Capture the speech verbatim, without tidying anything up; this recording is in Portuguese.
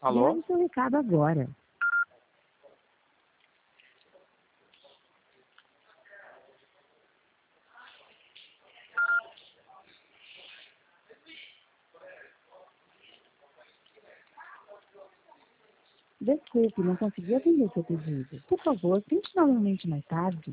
Alô? Grave seu recado agora. Desculpe, não consegui atender seu pedido. Por favor, tente novamente mais tarde.